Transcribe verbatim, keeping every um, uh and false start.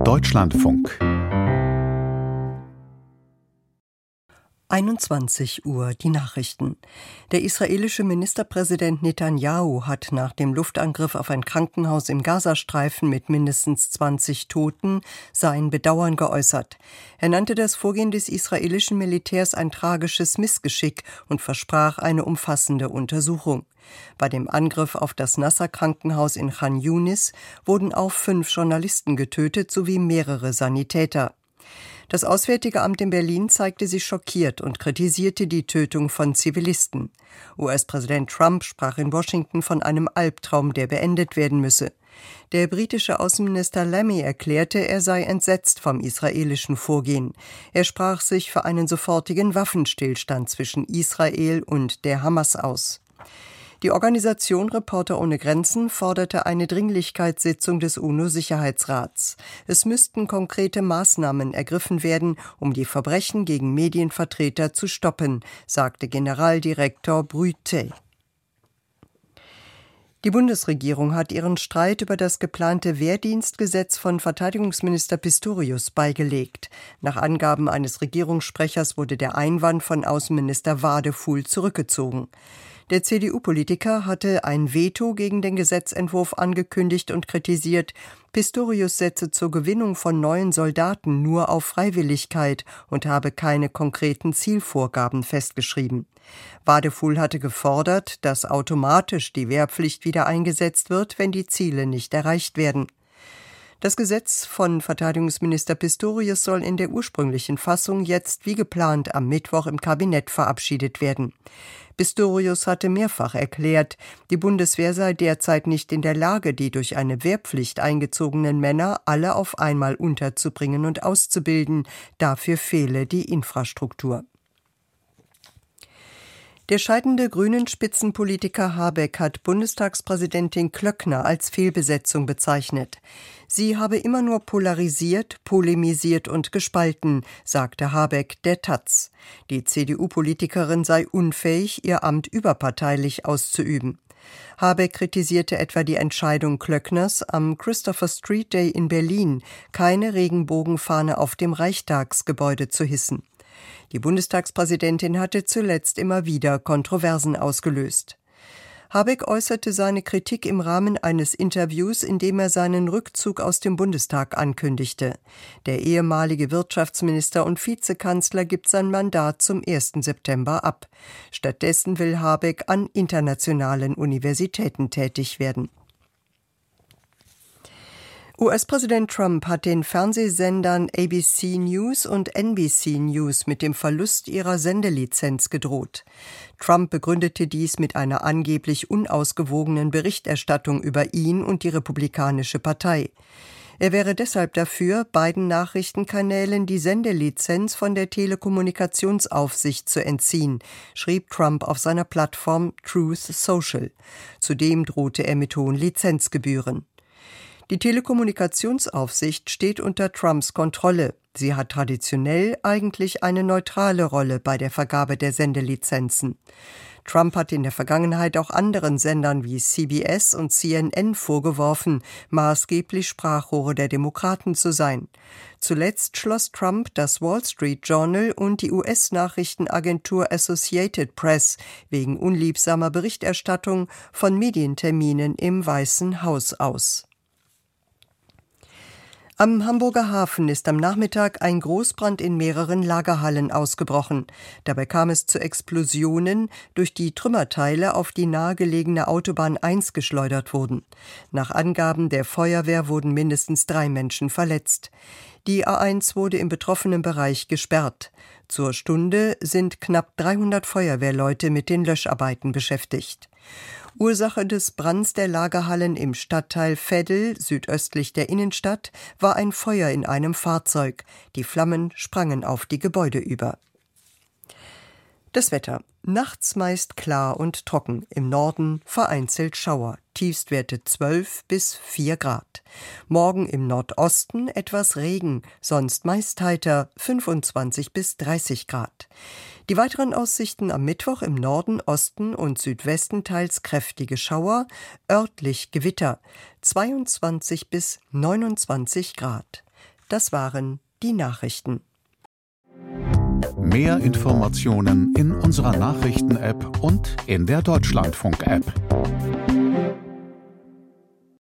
Deutschlandfunk. einundzwanzig Uhr die Nachrichten. Der israelische Ministerpräsident Netanyahu hat nach dem Luftangriff auf ein Krankenhaus im Gazastreifen mit mindestens zwanzig Toten sein Bedauern geäußert. Er nannte das Vorgehen des israelischen Militärs ein tragisches Missgeschick und versprach eine umfassende Untersuchung. Bei dem Angriff auf das Nasser-Krankenhaus in Chan Yunis wurden auch fünf Journalisten getötet sowie mehrere Sanitäter. Das Auswärtige Amt in Berlin zeigte sich schockiert und kritisierte die Tötung von Zivilisten. U S-Präsident Trump sprach in Washington von einem Albtraum, der beendet werden müsse. Der britische Außenminister Lammy erklärte, er sei entsetzt vom israelischen Vorgehen. Er sprach sich für einen sofortigen Waffenstillstand zwischen Israel und der Hamas aus. Die Organisation Reporter ohne Grenzen forderte eine Dringlichkeitssitzung des UNO-Sicherheitsrats. Es müssten konkrete Maßnahmen ergriffen werden, um die Verbrechen gegen Medienvertreter zu stoppen, sagte Generaldirektor Brüte. Die Bundesregierung hat ihren Streit über das geplante Wehrdienstgesetz von Verteidigungsminister Pistorius beigelegt. Nach Angaben eines Regierungssprechers wurde der Einwand von Außenminister Wadefuhl zurückgezogen. Der C D U-Politiker hatte ein Veto gegen den Gesetzentwurf angekündigt und kritisiert, Pistorius setze zur Gewinnung von neuen Soldaten nur auf Freiwilligkeit und habe keine konkreten Zielvorgaben festgeschrieben. Wadefuhl hatte gefordert, dass automatisch die Wehrpflicht wieder eingesetzt wird, wenn die Ziele nicht erreicht werden. Das Gesetz von Verteidigungsminister Pistorius soll in der ursprünglichen Fassung jetzt wie geplant am Mittwoch im Kabinett verabschiedet werden. Pistorius hatte mehrfach erklärt, die Bundeswehr sei derzeit nicht in der Lage, die durch eine Wehrpflicht eingezogenen Männer alle auf einmal unterzubringen und auszubilden. Dafür fehle die Infrastruktur. Der scheidende Grünen-Spitzenpolitiker Habeck hat Bundestagspräsidentin Klöckner als Fehlbesetzung bezeichnet. Sie habe immer nur polarisiert, polemisiert und gespalten, sagte Habeck der Taz. Die C D U-Politikerin sei unfähig, ihr Amt überparteilich auszuüben. Habeck kritisierte etwa die Entscheidung Klöckners, am Christopher Street Day in Berlin keine Regenbogenfahne auf dem Reichstagsgebäude zu hissen. Die Bundestagspräsidentin hatte zuletzt immer wieder Kontroversen ausgelöst. Habeck äußerte seine Kritik im Rahmen eines Interviews, in dem er seinen Rückzug aus dem Bundestag ankündigte. Der ehemalige Wirtschaftsminister und Vizekanzler gibt sein Mandat zum ersten September ab. Stattdessen will Habeck an internationalen Universitäten tätig werden. U S-Präsident Trump hat den Fernsehsendern A B C News und N B C News mit dem Verlust ihrer Sendelizenz gedroht. Trump begründete dies mit einer angeblich unausgewogenen Berichterstattung über ihn und die Republikanische Partei. Er wäre deshalb dafür, beiden Nachrichtenkanälen die Sendelizenz von der Telekommunikationsaufsicht zu entziehen, schrieb Trump auf seiner Plattform Truth Social. Zudem drohte er mit hohen Lizenzgebühren. Die Telekommunikationsaufsicht steht unter Trumps Kontrolle. Sie hat traditionell eigentlich eine neutrale Rolle bei der Vergabe der Sendelizenzen. Trump hat in der Vergangenheit auch anderen Sendern wie C B S und C N N vorgeworfen, maßgeblich Sprachrohre der Demokraten zu sein. Zuletzt schloss Trump das Wall Street Journal und die U S-Nachrichtenagentur Associated Press wegen unliebsamer Berichterstattung von Medienterminen im Weißen Haus aus. Am Hamburger Hafen ist am Nachmittag ein Großbrand in mehreren Lagerhallen ausgebrochen. Dabei kam es zu Explosionen, durch die Trümmerteile auf die nahegelegene Autobahn eins geschleudert wurden. Nach Angaben der Feuerwehr wurden mindestens drei Menschen verletzt. Die A eins wurde im betroffenen Bereich gesperrt. Zur Stunde sind knapp dreihundert Feuerwehrleute mit den Löscharbeiten beschäftigt. Ursache des Brands der Lagerhallen im Stadtteil Veddel, südöstlich der Innenstadt, war ein Feuer in einem Fahrzeug. Die Flammen sprangen auf die Gebäude über. Das Wetter. Nachts meist klar und trocken, im Norden vereinzelt Schauer, Tiefstwerte zwölf bis vier Grad. Morgen im Nordosten etwas Regen, sonst meist heiter, fünfundzwanzig bis dreißig Grad. Die weiteren Aussichten am Mittwoch im Norden, Osten und Südwesten teils kräftige Schauer, örtlich Gewitter, zweiundzwanzig bis neunundzwanzig Grad. Das waren die Nachrichten. Mehr Informationen in unserer Nachrichten-App und in der Deutschlandfunk-App.